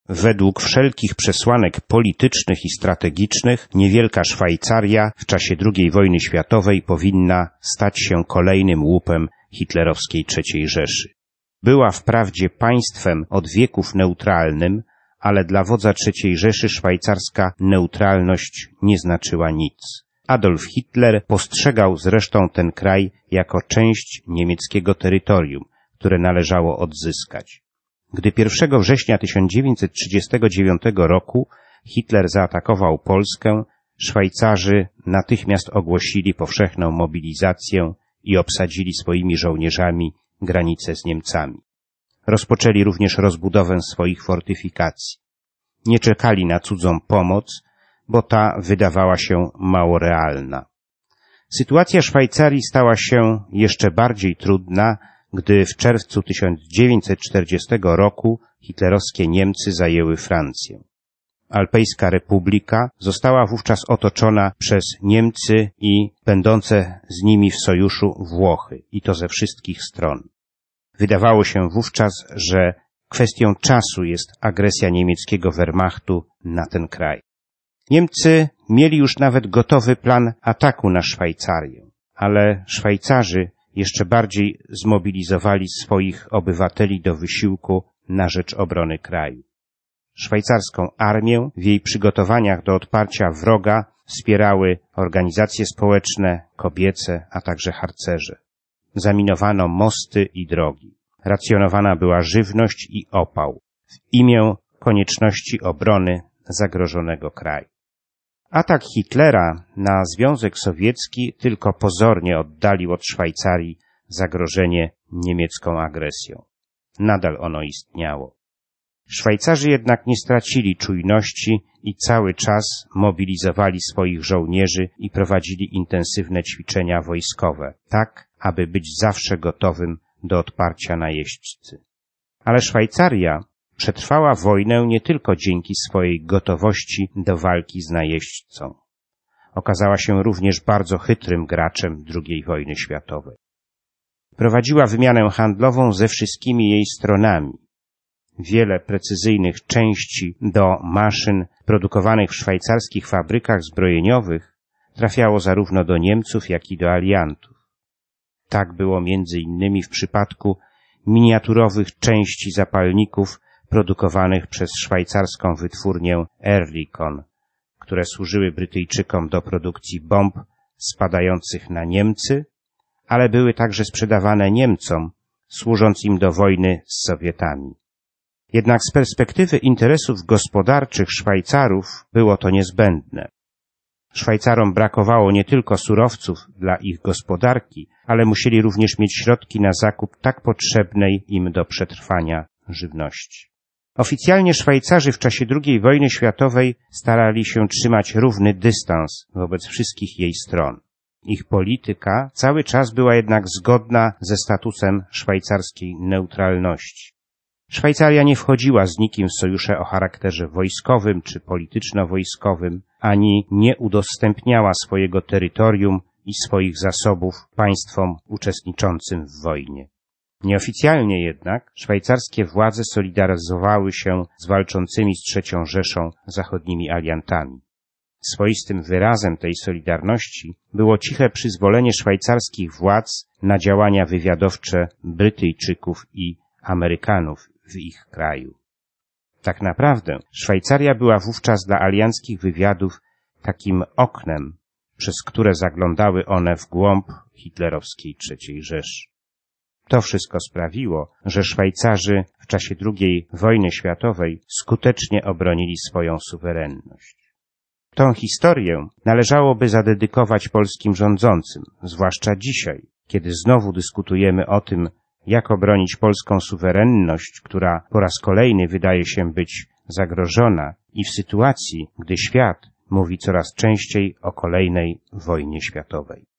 Według wszelkich przesłanek politycznych i strategicznych niewielka Szwajcaria w czasie II wojny światowej powinna stać się kolejnym łupem hitlerowskiej III Rzeszy. Była wprawdzie państwem od wieków neutralnym, ale dla wodza III Rzeszy szwajcarska neutralność nie znaczyła nic. Adolf Hitler postrzegał zresztą ten kraj jako część niemieckiego terytorium, które należało odzyskać. Gdy 1 września 1939 roku Hitler zaatakował Polskę, Szwajcarzy natychmiast ogłosili powszechną mobilizację i obsadzili swoimi żołnierzami granice z Niemcami. Rozpoczęli również rozbudowę swoich fortyfikacji. Nie czekali na cudzą pomoc, bo ta wydawała się mało realna. Sytuacja Szwajcarii stała się jeszcze bardziej trudna, gdy w czerwcu 1940 roku hitlerowskie Niemcy zajęły Francję. Alpejska Republika została wówczas otoczona przez Niemcy i będące z nimi w sojuszu Włochy, i to ze wszystkich stron. Wydawało się wówczas, że kwestią czasu jest agresja niemieckiego Wehrmachtu na ten kraj. Niemcy mieli już nawet gotowy plan ataku na Szwajcarię, ale Szwajcarzy jeszcze bardziej zmobilizowali swoich obywateli do wysiłku na rzecz obrony kraju. Szwajcarską armię w jej przygotowaniach do odparcia wroga wspierały organizacje społeczne, kobiece, a także harcerze. Zaminowano mosty i drogi. Racjonowana była żywność i opał w imię konieczności obrony zagrożonego kraju. Atak Hitlera na Związek Sowiecki tylko pozornie oddalił od Szwajcarii zagrożenie niemiecką agresją. Nadal ono istniało. Szwajcarzy jednak nie stracili czujności i cały czas mobilizowali swoich żołnierzy i prowadzili intensywne ćwiczenia wojskowe, tak aby być zawsze gotowym do odparcia najeźdźcy. Ale Szwajcaria przetrwała wojnę nie tylko dzięki swojej gotowości do walki z najeźdźcą. Okazała się również bardzo chytrym graczem II wojny światowej. Prowadziła wymianę handlową ze wszystkimi jej stronami. Wiele precyzyjnych części do maszyn produkowanych w szwajcarskich fabrykach zbrojeniowych trafiało zarówno do Niemców, jak i do aliantów. Tak było między innymi w przypadku miniaturowych części zapalników produkowanych przez szwajcarską wytwórnię Oerlikon, które służyły Brytyjczykom do produkcji bomb spadających na Niemcy, ale były także sprzedawane Niemcom, służąc im do wojny z Sowietami. Jednak z perspektywy interesów gospodarczych Szwajcarów było to niezbędne. Szwajcarom brakowało nie tylko surowców dla ich gospodarki, ale musieli również mieć środki na zakup tak potrzebnej im do przetrwania żywności. Oficjalnie Szwajcarzy w czasie II wojny światowej starali się trzymać równy dystans wobec wszystkich jej stron. Ich polityka cały czas była jednak zgodna ze statusem szwajcarskiej neutralności. Szwajcaria nie wchodziła z nikim w sojusze o charakterze wojskowym czy polityczno-wojskowym, ani nie udostępniała swojego terytorium i swoich zasobów państwom uczestniczącym w wojnie. Nieoficjalnie jednak szwajcarskie władze solidaryzowały się z walczącymi z III Rzeszą zachodnimi aliantami. Swoistym wyrazem tej solidarności było ciche przyzwolenie szwajcarskich władz na działania wywiadowcze Brytyjczyków i Amerykanów w ich kraju. Tak naprawdę Szwajcaria była wówczas dla alianckich wywiadów takim oknem, przez które zaglądały one w głąb hitlerowskiej III Rzeszy. To wszystko sprawiło, że Szwajcarzy w czasie II wojny światowej skutecznie obronili swoją suwerenność. Tą historię należałoby zadedykować polskim rządzącym, zwłaszcza dzisiaj, kiedy znowu dyskutujemy o tym, jak obronić polską suwerenność, która po raz kolejny wydaje się być zagrożona i w sytuacji, gdy świat mówi coraz częściej o kolejnej wojnie światowej.